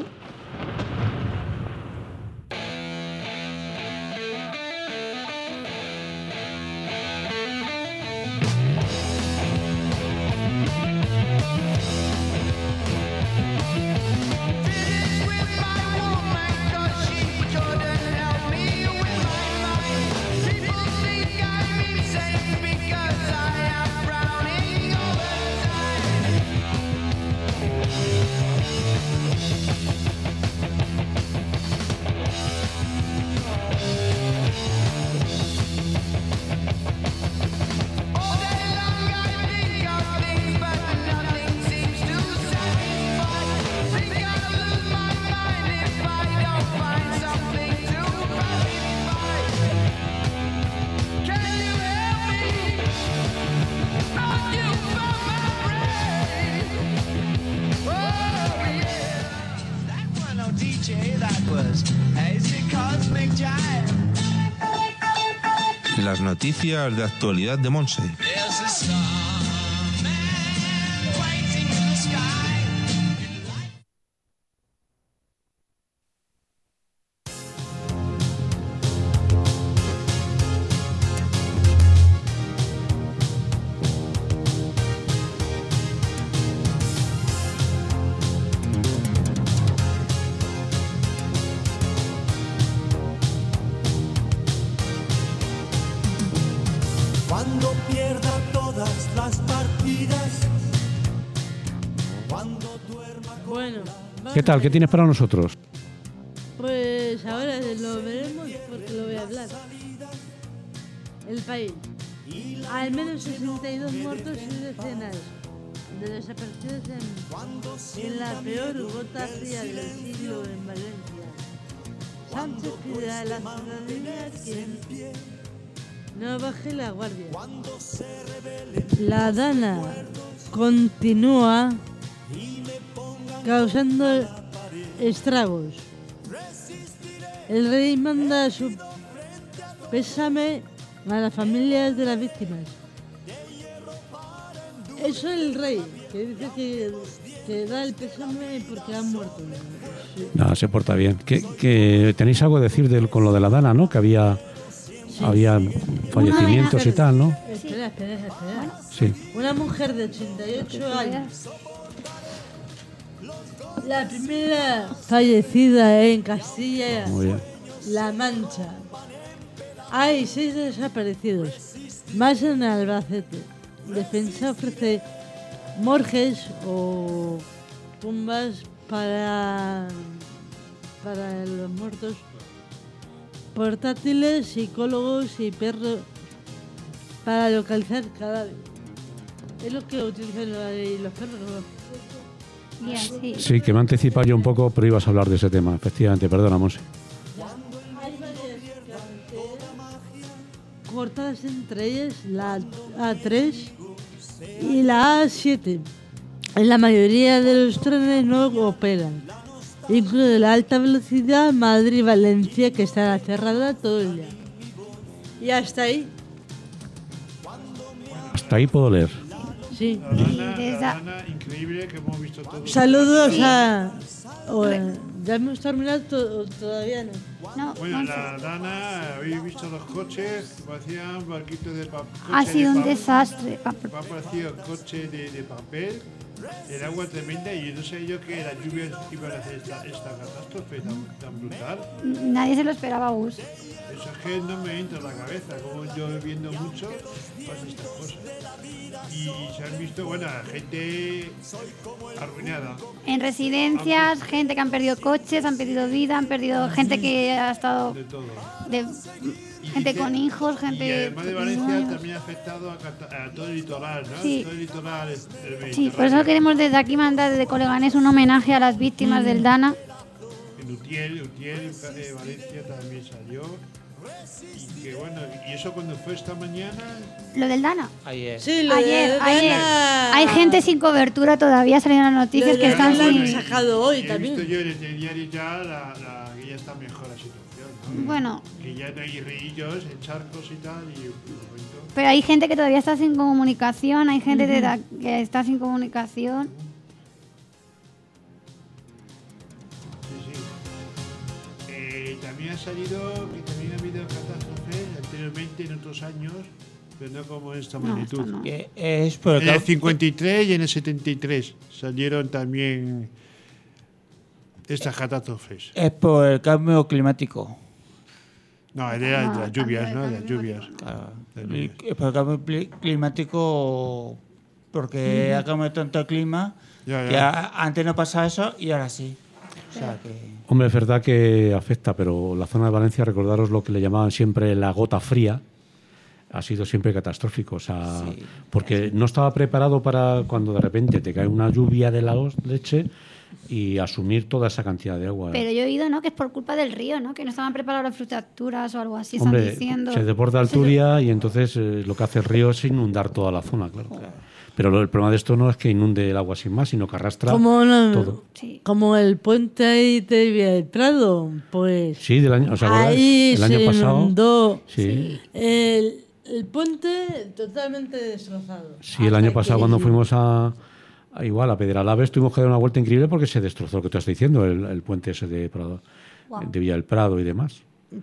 Las noticias de actualidad de Monse. Cuando pierda todas las partidas, cuando duerma con Bueno, ¿Qué tal? ¿Qué tienes para nosotros? pues ahora lo veremos porque lo voy a hablar. El país. Al menos 62 muertos y decenas de desaparecidos en la peor gota fría del siglo en Valencia. Sánchez pide a la ciudadanía que no baje la guardia. La Dana continúa causando estragos. El rey manda su pésame a las familias de las víctimas. Eso es el rey, que dice que da el pésame porque han muerto. Sí. Nada, se porta bien. Que tenéis algo que decir con lo de la Dana, ¿no? Que había fallecimientos y tal, ¿no? Espera. Sí. Una mujer de 88 años. La primera fallecida en Castilla-La Mancha. Hay 6 desaparecidos, más en Albacete. Defensa ofrece morgues o tumbas para los muertos, portátiles, psicólogos y perros para localizar cadáveres. Es lo que utilizan los perros, ¿no? Bien, sí. Sí, que me he anticipado yo un poco, pero ibas a hablar de ese tema, efectivamente. Perdona, Monse. Hay varias carreteras cortadas, entre ellas la A3 y la A7. En la mayoría de los trenes no operan, incluso la alta velocidad Madrid-Valencia, que estará cerrada todo el día. Y hasta ahí. Hasta ahí puedo leer. Sí. La Dana, increíble, que hemos visto todos. Saludos a... ¿Ya hemos terminado todavía no? No, Bueno, la Dana, habéis visto los coches, parecían barquitos de papel. ha sido un desastre. Ha parecido coche de papel, el agua tremenda, y no sé yo que las lluvias iban a hacer esta catástrofe tan brutal. Nadie se lo esperaba, Gus. Eso es que no me entra en la cabeza, como yo viendo mucho, pasan estas cosas. Y se han visto, bueno, gente arruinada. En residencias, gente que han perdido coches, han perdido vida, han perdido gente que ha estado... De todo. Gente con hijos, gente... Y además de Valencia niños. también ha afectado a todo el litoral, ¿no? Sí. Todo el litoral del Mediterráneo. Sí, por eso queremos desde aquí mandar desde Coleganés un homenaje a las víctimas del Dana. En Utiel, Valencia también salió. Y que bueno, ¿y eso cuando fue esta mañana? ¿Lo del Dana? Ayer. Sí, lo Ayer. de Dana. Hay gente sin cobertura todavía, salieron las noticias Lo que de están Dana sin... lo han sacado hoy He también. visto yo en el diario ya que ya está mejor la situación, ¿no? Bueno. Que ya no hay ríos, charcos y tal, y un momento. Pero hay gente que todavía está sin comunicación, hay gente que está sin comunicación. También ha salido que también ha habido catástrofes anteriormente en otros años, pero no como en esta magnitud. No. Que es por En el 53 y en el 73 salieron también estas catástrofes. Es por el cambio climático. No, era de las lluvias, ¿no? De las lluvias. Claro. De las lluvias. Es por el cambio climático, porque ha cambiado tanto el clima Ya. que antes no pasaba eso y ahora sí. O sea que... Hombre, es verdad que afecta, pero la zona de Valencia, recordaros lo que le llamaban siempre la gota fría, ha sido siempre catastrófico. O sea, Sí. porque no estaba preparado para cuando de repente te cae una lluvia de la leche y asumir toda esa cantidad de agua. Pero yo he oído, ¿no?, que es por culpa del río, ¿no?, que no estaban preparados las fructuras o algo así, Hombre, están diciendo. se desborda Alturia y entonces lo que hace el río es inundar toda la zona, claro. Pero el problema de esto no es que inunde el agua sin más, sino que arrastra todo. Como el puente ahí de Villa del Prado, pues Sí, del año, ¿os acordáis? ahí El año se pasado. inundó Sí. el puente totalmente destrozado. Sí, el año pasado cuando fuimos a Pedralbes tuvimos que dar una vuelta increíble porque se destrozó lo que tú estás diciendo, el puente ese de Prado, de Villa del Prado y demás.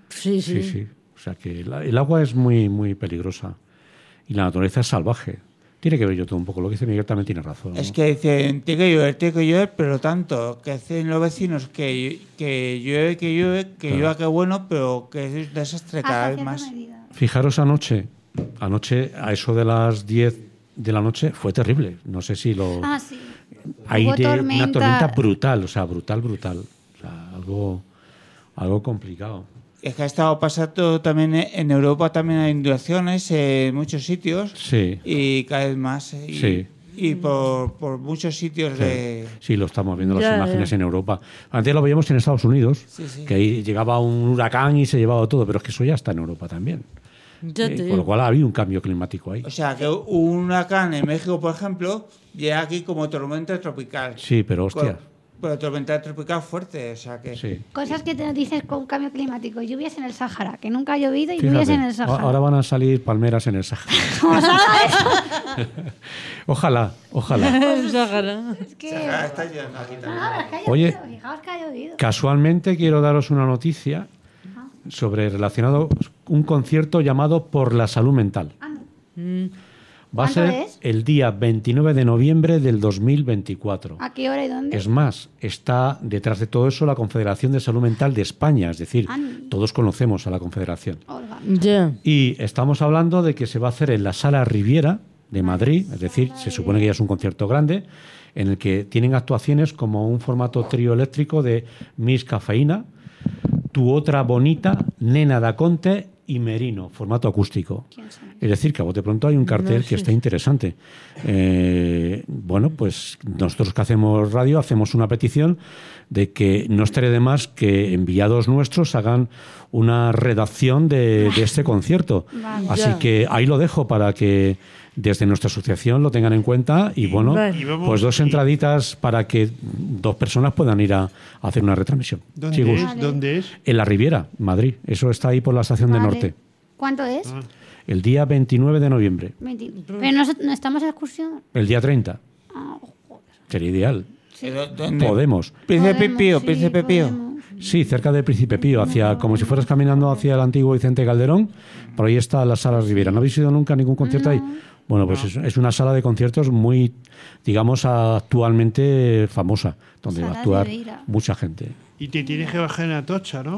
Sí. O sea que el agua es muy, muy peligrosa y la naturaleza es salvaje. Tiene que ver yo todo un poco. Lo que dice Miguel también tiene razón, ¿no? Es que dicen, tiene que llover, pero tanto, que hacen los vecinos que llueve, Claro. llueva, que bueno, pero que es un desastre cada vez más. Fijaros anoche a eso de las 10 de la noche fue terrible. No sé si lo... Ah, sí. Aire, Hubo una tormenta brutal, o sea, brutal. O sea, algo complicado. Es que ha estado pasando también en Europa, también hay inundaciones en muchos sitios. Sí. Y cada vez más. Sí. Y por muchos sitios de... Sí, lo estamos viendo las Ya, imágenes ya. en Europa. Antes lo veíamos en Estados Unidos, Sí, sí. que ahí llegaba un huracán y se llevaba todo, pero es que eso ya está en Europa también. Ya te Por digo. lo cual ha habido un cambio climático ahí. O sea, que un huracán en México, por ejemplo, llega aquí como tormenta tropical. Sí, pero hostia. Pero tormenta tropical fuerte, o sea que... Sí. Cosas que te dices con cambio climático. Lluvias en el Sáhara, que nunca ha llovido, y lluvias Fíjate, en el Sáhara. ahora van a salir palmeras en el Sáhara. Ojalá. El Sáhara. Es que... está lloviendo aquí también. Ah, es que ha Oye, llovido, fijaos que ha llovido. Casualmente quiero daros una noticia sobre relacionado un concierto llamado Por la Salud Mental. Va a ¿Cuándo ser es? el día 29 de noviembre del 2024. ¿A qué hora y dónde? Es más, está detrás de todo eso la Confederación de Salud Mental de España, es decir, todos conocemos a la Confederación. Ya. Y estamos hablando de que se va a hacer en la Sala Riviera de Madrid, es decir, se supone que ya es un concierto grande, en el que tienen actuaciones como un formato trío eléctrico de Miss Cafeína, Tu Otra Bonita, Nena da Conte y Merino, formato acústico. Es decir, que a bote pronto hay un cartel que está interesante. Bueno, pues nosotros que hacemos radio hacemos una petición de que no estaría de más que enviados nuestros hagan una redacción de este concierto. Vale. Así Ya. que ahí lo dejo para que desde nuestra asociación lo tengan en cuenta y bueno, Y vamos- pues 2 entraditas para que 2 personas puedan ir a hacer una retransmisión. ¿Dónde Chicos, es? ¿Dónde es? en la Riviera, Madrid. Eso está ahí por la estación de Vale. Norte. ¿Cuánto es? El día 29 de noviembre. 20. Pero no estamos en excursión. El día 30. Ah, Sería ideal. ¿Dónde? Podemos. Príncipe Pío, sí, Príncipe Pío. Sí, cerca del Príncipe Pío, hacia, como si fueras caminando hacia el antiguo Vicente Calderón. Por ahí está la Sala Riviera. ¿No habéis ido nunca a ningún concierto ahí? Bueno, pues es una sala de conciertos muy, digamos, actualmente famosa, donde va a Sala actuar Riviera. mucha gente. Y te tienes que bajar en Atocha, ¿no?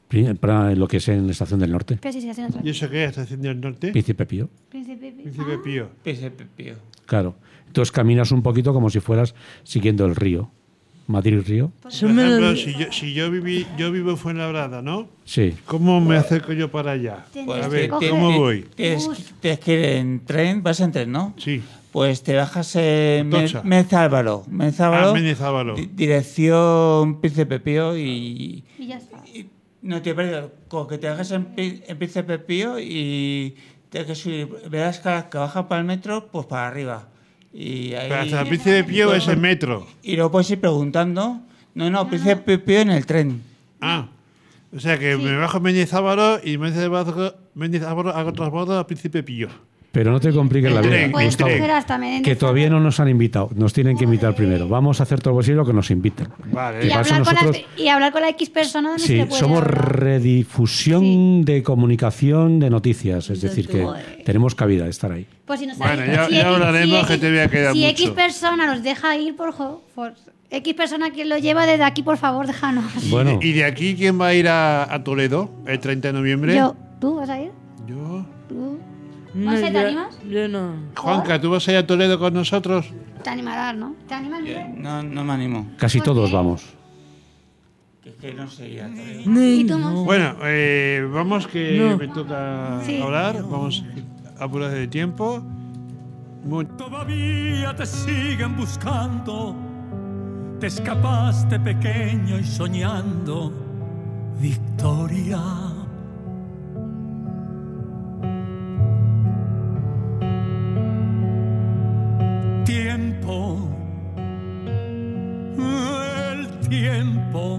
Para lo que es en la Estación del Norte. Pero sí, sí, hacen otra. ¿Y eso qué es? ¿Estación del Norte? Príncipe Pío. Príncipe Pío. Príncipe Pío. Príncipe Pío. Claro. Entonces caminas un poquito como si fueras siguiendo el río. Madrid-Río. Por ejemplo, si yo vivo en Fuenlabrada, ¿no? Sí. ¿Cómo me acerco yo para allá? Pues A ver, te- ¿cómo te- voy? Tienes que ir en tren, vas en tren, ¿no? Sí. Pues te bajas en Atocha. Méndez Álvaro. Méndez Álvaro, Ah, Méndez Álvaro. Dirección Príncipe Pío y Y ya está. no te he perdido. Con que te bajas en Príncipe Pío y tienes que subir, verás que baja para el metro, pues para arriba. Y ahí, Pero hasta el Príncipe Pío es el metro. Y luego puedes ir preguntando. No, Príncipe Pío en el tren. Ah. O sea que me bajo en Méndez Álvaro y Méndez Álvaro hago transbordo a Príncipe Pío. Pero no te compliques la vida, Puedes Gustavo, coger hasta Menéndez. que todavía no nos han invitado. Nos tienen que invitar primero. Vamos a hacer todo lo posible que nos inviten. Vale. Y para eso hablar, con nosotros- y hablar con la X persona donde Sí, se puede somos hablar. redifusión de comunicación de noticias. Es decir, que tenemos cabida de estar ahí. Pues si nos Bueno, sale- ya si hablaremos, X- que te voy a quedar Si mucho. X persona nos deja ir, por X persona quien lo lleva desde aquí, por favor, déjanos. Bueno. ¿Y de aquí quién va a ir a Toledo el 30 de noviembre? Yo, ¿tú vas a ir? Yo. ¿Tú? No sé, ¿te animas? Yo no. Juanca, ¿tú vas a ir a Toledo con nosotros? Te animarás, ¿no? ¿Te animas? Miguel? No me animo. Casi ¿Por todos qué? vamos. Es que no sé ir a Toledo. ¿Y tú, Mons? Bueno, vamos que No. me toca Sí. hablar. Vamos a apurar de tiempo. Todavía te siguen buscando. Te escapaste pequeño y soñando. Victoria. Tiempo. El tiempo.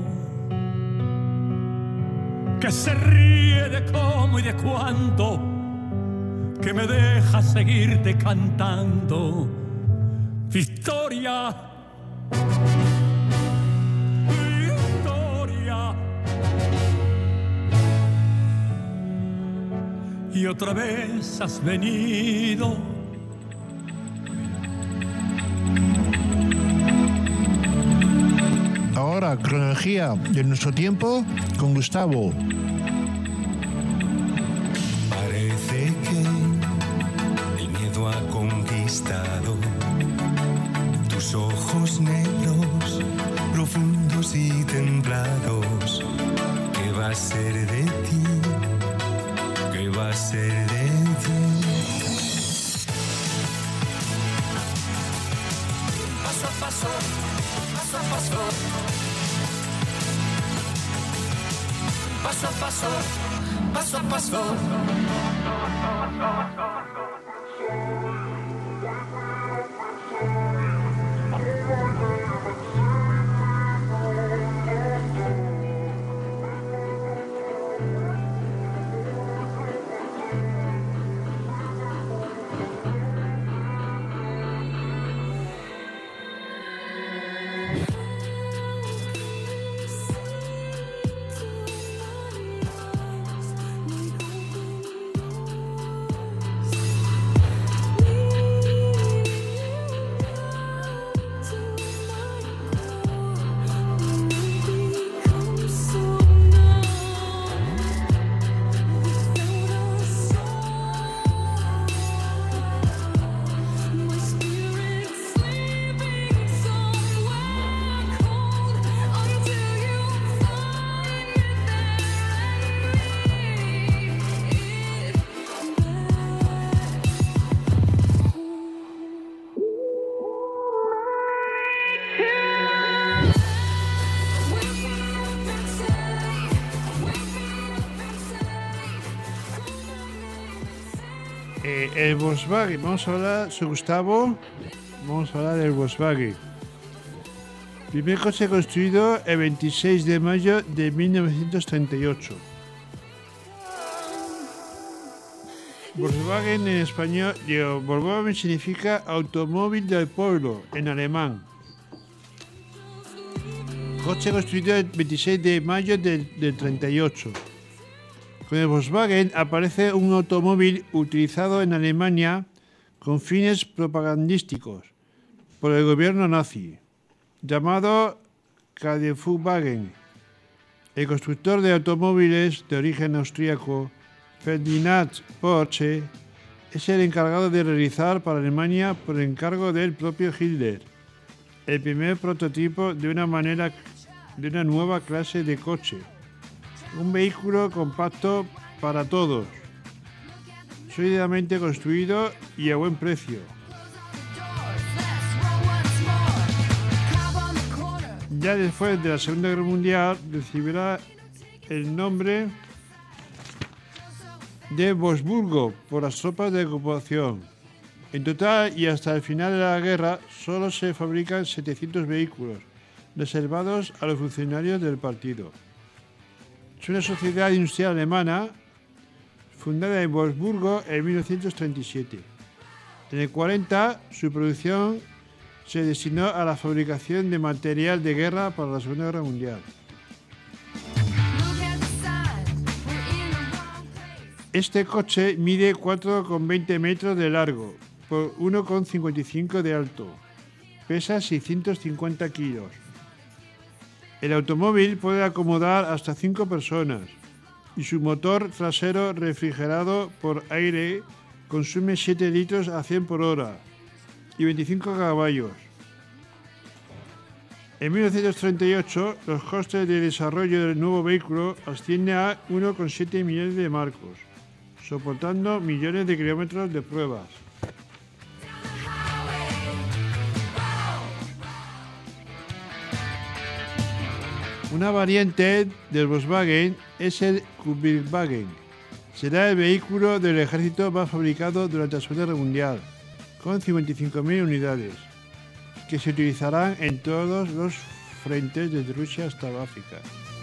Que se ríe de cómo y de cuándo. Que me deja seguirte cantando. Victoria. Victoria. Y otra vez has venido. Ahora, cronología de nuestro tiempo con Gustavo. Parece que el miedo ha conquistado tus ojos negros, profundos y templados. ¿Qué va a ser de ti? ¿Qué va a ser de ti? Paso a paso, paso a paso. Paso a paso, paso a paso. El Volkswagen, vamos a hablar, soy Gustavo, vamos a hablar del Volkswagen. Primer coche construido el 26 de mayo de 1938. Volkswagen en español, Volkswagen significa automóvil del pueblo en alemán. Coche construido el 26 de mayo del 38. Con el Volkswagen aparece un automóvil utilizado en Alemania con fines propagandísticos por el gobierno nazi, llamado Kaufwagen. El constructor de automóviles de origen austríaco, Ferdinand Porsche, es el encargado de realizar para Alemania, por encargo del propio Hitler, el primer prototipo de una nueva clase de coche. Un vehículo compacto para todos, sólidamente construido y a buen precio. Ya después de la Segunda Guerra Mundial recibirá el nombre de Wolfsburgo por las tropas de ocupación. En total y hasta el final de la guerra solo se fabrican 700 vehículos reservados a los funcionarios del partido. Es una sociedad industrial alemana fundada en Wolfsburgo en 1937. En el 40 su producción se destinó a la fabricación de material de guerra para la Segunda Guerra Mundial. Este coche mide 4,20 metros de largo por 1,55 de alto. Pesa 650 kilos. El automóvil puede acomodar hasta 5 personas y su motor trasero refrigerado por aire consume 7 litros a 100 por hora y 25 caballos. En 1938, los costes de desarrollo del nuevo vehículo ascienden a 1,7 millones de marcos, soportando millones de kilómetros de pruebas. Una variante del Volkswagen es el Kübelwagen. Será el vehículo del ejército más fabricado durante la Segunda Guerra Mundial, con 55.000 unidades, que se utilizarán en todos los frentes desde Rusia hasta África.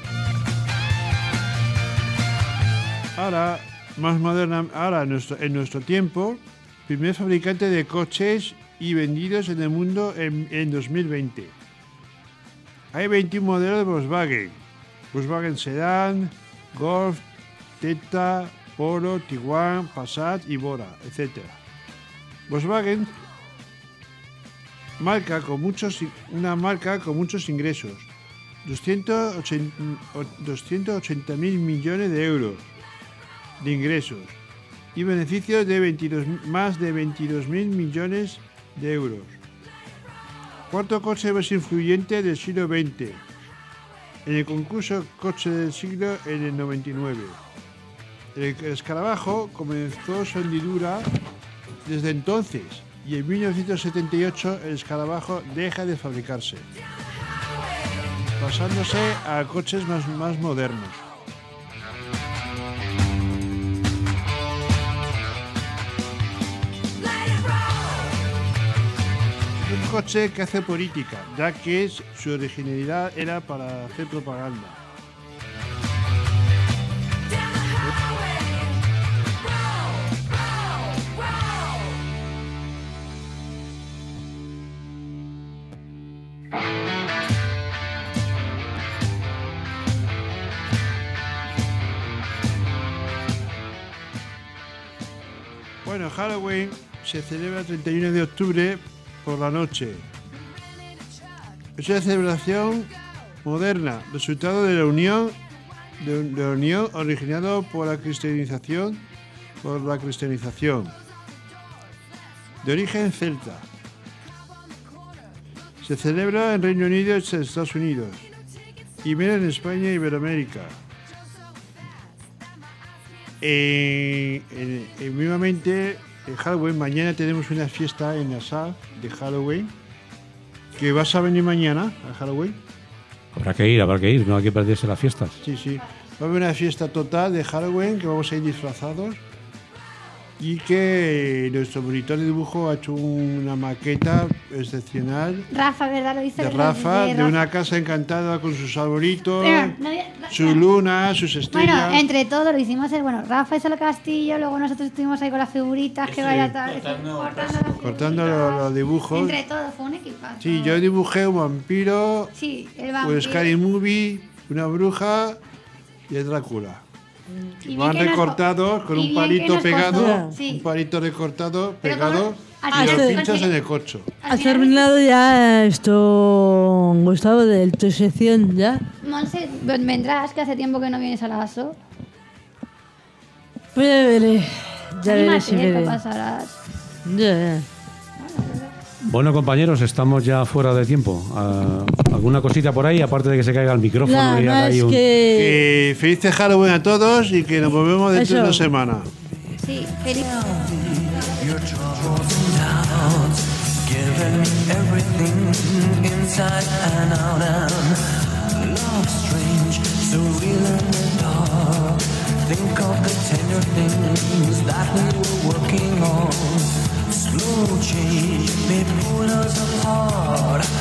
Ahora, más moderna, en nuestro tiempo, primer fabricante de coches y vendidos en el mundo en 2020. Hay 21 modelos de Volkswagen. Volkswagen Sedan, Golf, Jetta, Polo, Tiguan, Passat y Bora, etc. Volkswagen, una marca con muchos ingresos. 280.000 millones de euros de ingresos y beneficios de más de 22.000 millones de euros. Cuarto coche más influyente del siglo XX, en el concurso Coche del Siglo en el 99. El escarabajo comenzó su hendidura desde entonces y en 1978 el escarabajo deja de fabricarse, pasándose a coches más modernos. Un coche que hace política, ya que su originalidad era para hacer propaganda. Bueno, Halloween se celebra el 31 de octubre por la noche. Es una celebración moderna, resultado de la unión originado por la cristianización, de origen celta. Se celebra en Reino Unido y en Estados Unidos, y menos en España y Iberoamérica. Mismamente, en Halloween, mañana tenemos una fiesta en la sala de Halloween. ¿Que vas a venir mañana a Halloween? Habrá que ir, no hay que perderse las fiestas. Sí. Va a haber una fiesta total de Halloween, que vamos a ir disfrazados. y que nuestro monitor de dibujo ha hecho una maqueta excepcional. Rafa, ¿verdad? Lo dice de Rafa, de una casa encantada con sus arbolitos, Pero, su luna, sus estrellas. Bueno, entre todos lo hicimos. Bueno, Rafa hizo el castillo, luego nosotros estuvimos ahí con las figuritas que vaya tal. Cortando los dibujos. Entre todos, fue un equipazo. Sí, yo dibujé un vampiro, Sí, el vampiro. un Scary Movie, una bruja y el Drácula. Y Van bien que nos- recortados con y un bien que palito nos pegado, costó. Sí. un palito recortado, Pero pegado, como- y lo final- pinchas en el corcho. ¿Has terminado ya esto, Gustavo, de tu sección ya? Monse, vendrás, que hace tiempo que no vienes a la ASO. Pues ya veré. Ya veré Anímate, si que veré. pasarás. Ya. Bueno, compañeros, estamos ya fuera de tiempo. ¿Alguna cosita por ahí, aparte de que se caiga el micrófono? Nada y haga más ahí un... que... Feliz Halloween a todos y que nos volvemos dentro de Eso. una semana. Sí, feliz. Given everything inside and out, and love strange, surreal and dark. Think of the tender things that we were working on. Slow change may pull us apart.